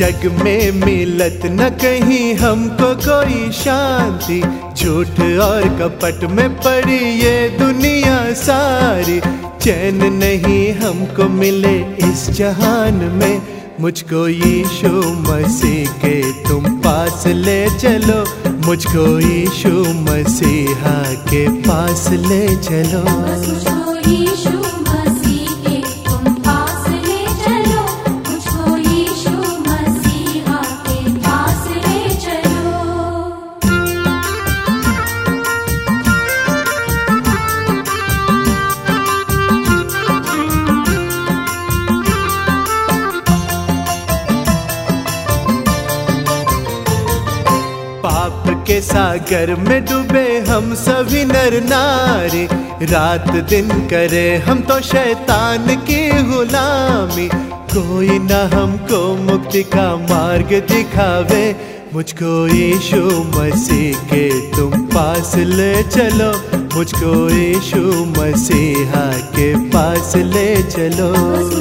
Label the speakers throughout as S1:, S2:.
S1: जग में मिलत न कहीं हमको कोई शांति, झूठ और कपट में पड़ी ये दुनिया सारी। चैन नहीं हमको मिले इस जहान में, मुझको यीशु मसीह के तुम पास ले चलो, मुझको यीशु मसीहा के पास ले चलो। पाप के सागर में डूबे हम सभी नर नारी, रात दिन करे हम तो शैतान की गुलामी। कोई न हमको मुक्ति का मार्ग दिखावे, मुझको यीशु मसीह के तुम पास ले चलो, मुझको यीशु मसीहा के पास ले चलो।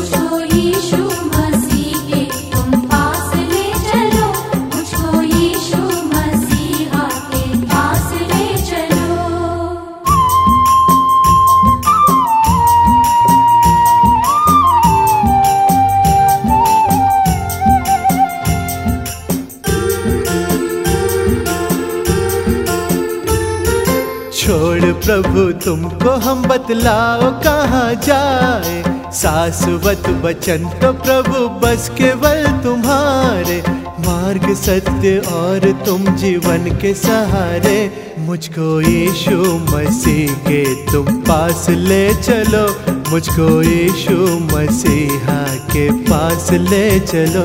S1: छोड़ प्रभु तुमको हम बतलाओ कहाँ जाए, शाश्वत वचन तो प्रभु बस केवल तुम्हारे। मार्ग सत्य और तुम जीवन के सहारे, मुझको यीशु मसीह के तुम पास ले चलो, मुझको यीशु मसीहा के पास ले चलो।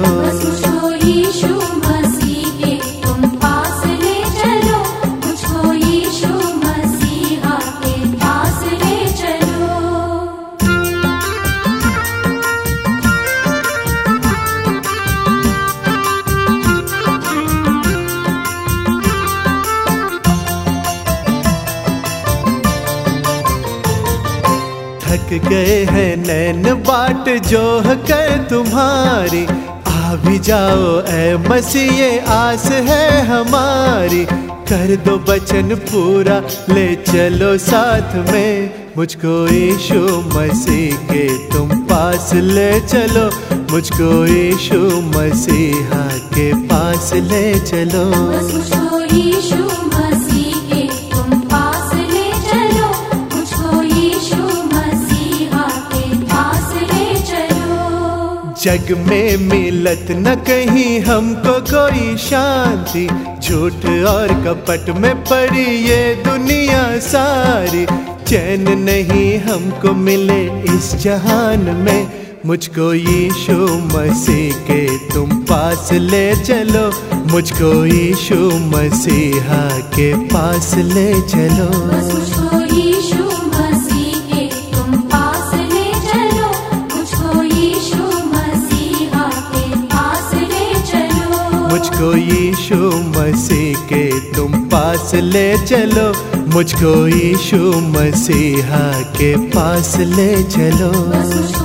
S1: थक गए हैं नैन बाट जोह कर तुम्हारी, आ भी जाओ ऐ मसीह ये आस है हमारी। कर दो वचन पूरा ले चलो साथ में, मुझको यीशु मसीह के तुम पास ले चलो, मुझको यीशु मसीहा के पास ले चलो। जग में मिलत न कहीं हमको कोई शांति, झूठ और कपट में पड़ी ये दुनिया सारी। चैन नहीं हमको मिले इस जहान में, मुझको यीशु मसीह के तुम पास ले चलो, मुझको यीशु मसीहा के पास ले चलो। मुझको यीशु मसीह के तुम पास ले चलो, मुझको यीशु मसीहा के पास ले चलो।